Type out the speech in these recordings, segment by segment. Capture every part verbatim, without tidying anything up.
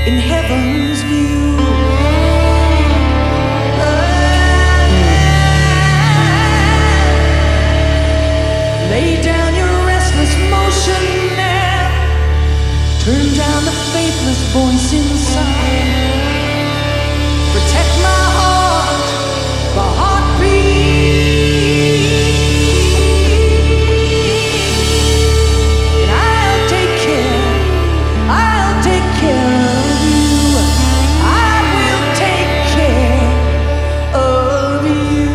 in heaven's view. Lay down your restless motion now. Turn down the faithless voice inside. Protect my heart, my heartbeat. And I'll take care, I'll take care of you. I will take care of you.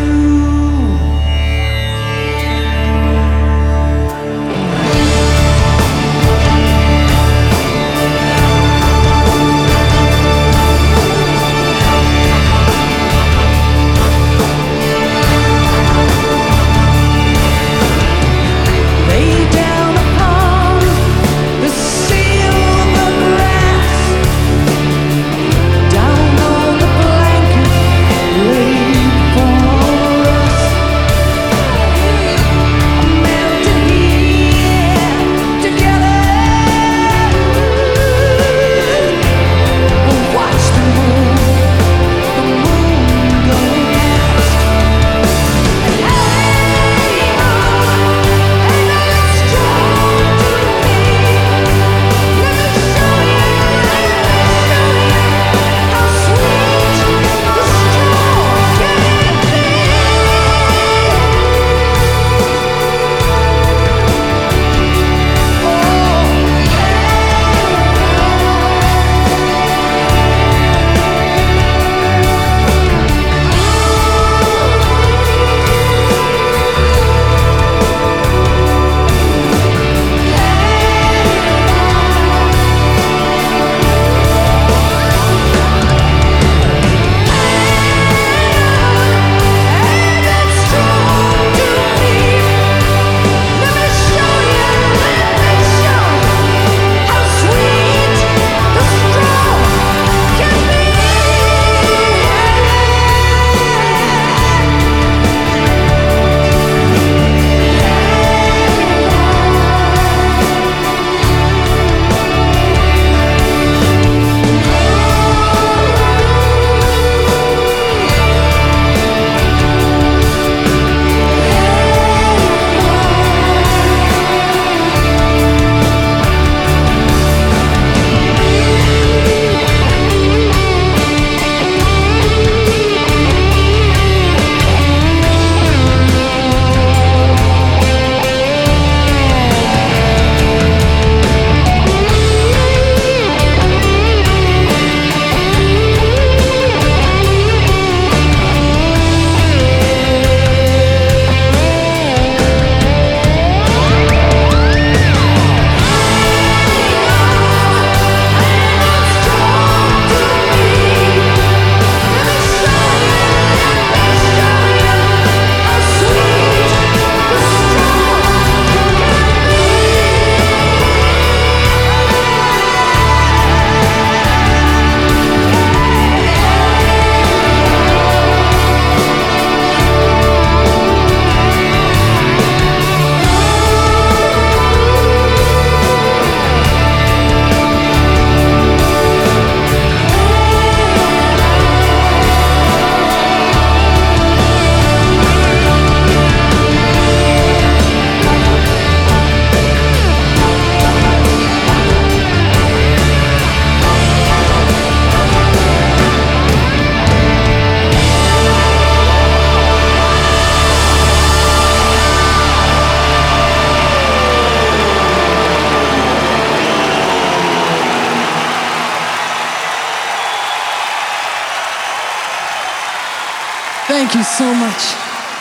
Thank you so much.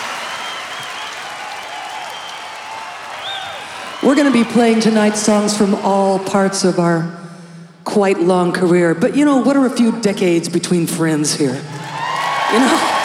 We're going to be playing tonight songs from all parts of our quite long career. But you know, what are a few decades between friends here? You know?